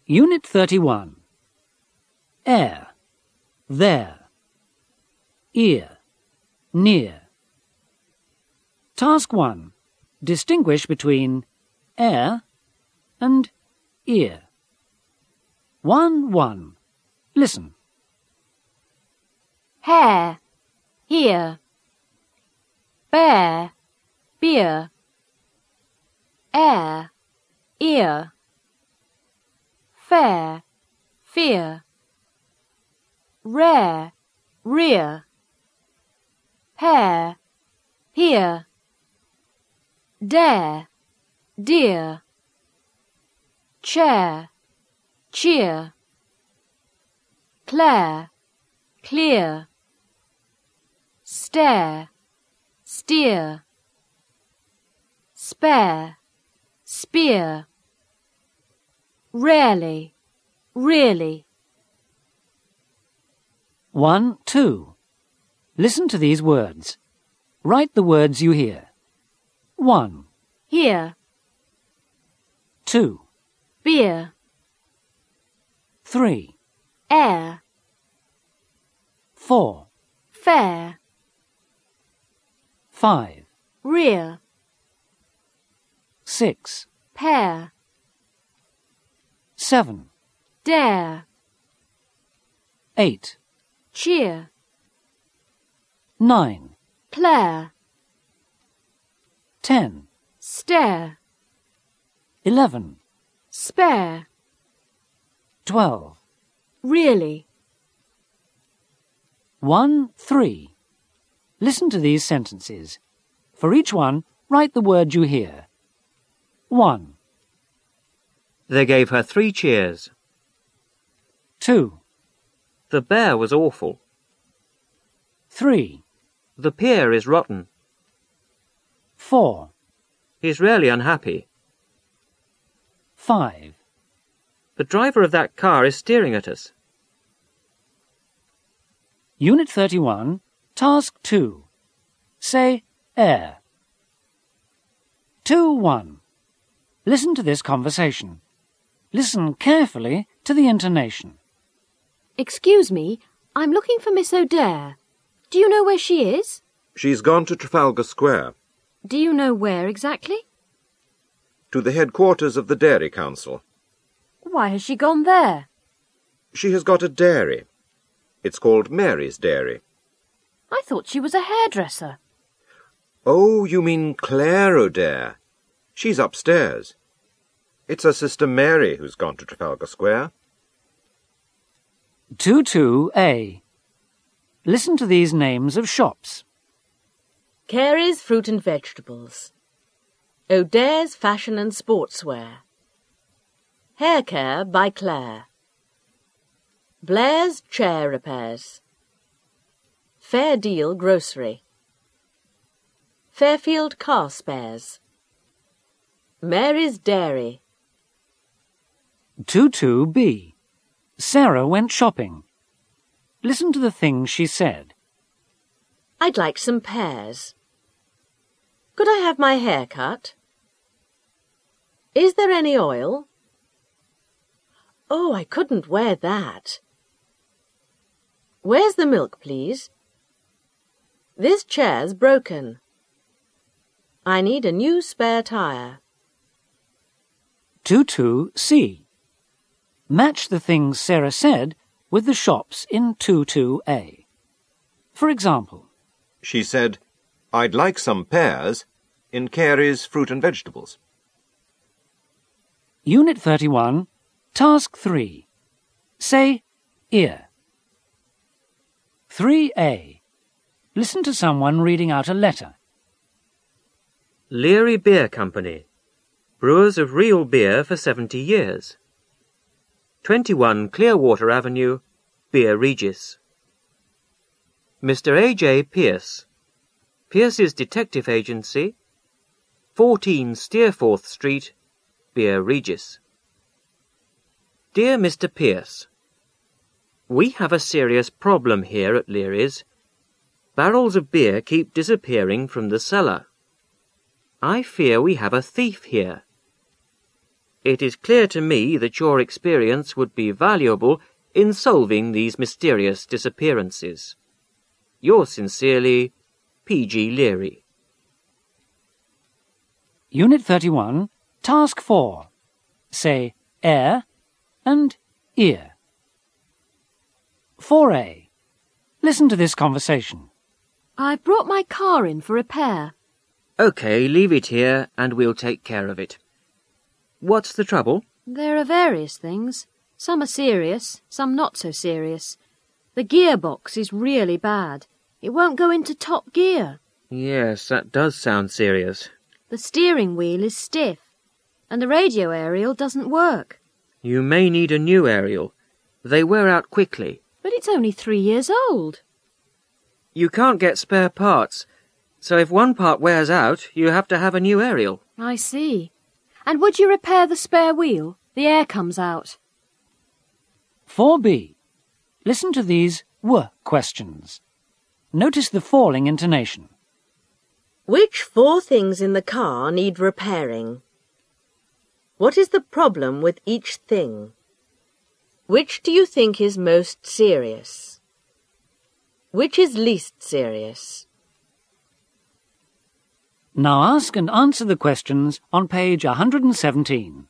Unit 31. Air, there. Ear, near. Task 1. Distinguish between air and ear. 1-1. Listen. Hair, here. Bear, beer. Air, ear. Fair, fear. Rare, rear. Hair, here. Dare, dear. Chair, cheer. Clare, clear. Stare, steer. Spare, spear. Rarely, really. 1-2. Listen to these words. Write the words you hear. 1, Here, 2, beer. 3, Air, 4, fair. 5, Rear, 6, pair. 7, Dare, 8, cheer. 9, Clare, 10, stare. 11, Spare, 12. really. 1-3. Listen to these sentences. For each one, write the word you hear. 1, They gave her 3 cheers. 2, The bear was awful. 3, The pier is rotten. 4, He's really unhappy. 5. The driver of that car is steering at us. Unit 31, Task 2. Say air. 2-1. Listen to this conversation. Listen carefully to the intonation. Excuse me, I'm looking for Miss O'Dare. Do you know where she is? She's gone to Trafalgar Square, Do you know where exactly? to the headquarters of the Dairy Council. Why has she gone there? She has got a dairy. It's called Mary's Dairy. I thought she was a hairdresser. Oh, you mean Claire O'Dare. She's upstairs. It's her sister Mary who's gone to Trafalgar Square. 2-2-A. Listen to these names of shops. Carey's Fruit and Vegetables. O'Dare's Fashion and Sportswear. Hair Care by Claire. Blair's Chair Repairs. Fair Deal Grocery. Fairfield Car Spares. Mary's Dairy. 2-2-B. Sarah went shopping. Listen to the things she said. I'd like some pears. Could I have my hair cut? Is there any oil? Oh, I couldn't wear that. Where's the milk, please? This chair's broken. I need a new spare tire. 2-2-C. Match the things Sarah said with the shops in 2-2-A. For example, She said, I'd like some pears in Carey's Fruit and Vegetables. Unit 31, Task 3. Say ear. 3-A. Listen to someone reading out a letter. Leary Beer Company. Brewers of real beer for 70 years. 21 Clearwater Avenue, Beer Regis. Mr. A.J. Pierce. Pierce's Detective Agency, 14 Steerforth Street, Beer Regis. Dear Mr. Pierce, we have a serious problem here at Leary's. Barrels of beer keep disappearing from the cellar. I fear we have a thief here. It is clear to me that your experience would be valuable in solving these mysterious disappearances. Yours sincerely, P.G. Leary. Unit 31, Task 4. Say air and ear. 4A. Listen to this conversation. I've brought my car in for repair. OK, leave it here and we'll take care of it. What's the trouble? There are various things. Some are serious, some not so serious. The gearbox is really bad. It won't go into top gear. Yes, that does sound serious. The steering wheel is stiff, and the radio aerial doesn't work. You may need a new aerial. They wear out quickly. But it's only 3 years old. You can't get spare parts, so if one part wears out, you have to have a new aerial. I see. And would you repair the spare wheel? The air comes out. 4B. Listen to these questions. Notice the falling intonation. Which 4 things in the car need repairing? What is the problem with each thing? Which do you think is most serious? Which is least serious? Now ask and answer the questions on page 117.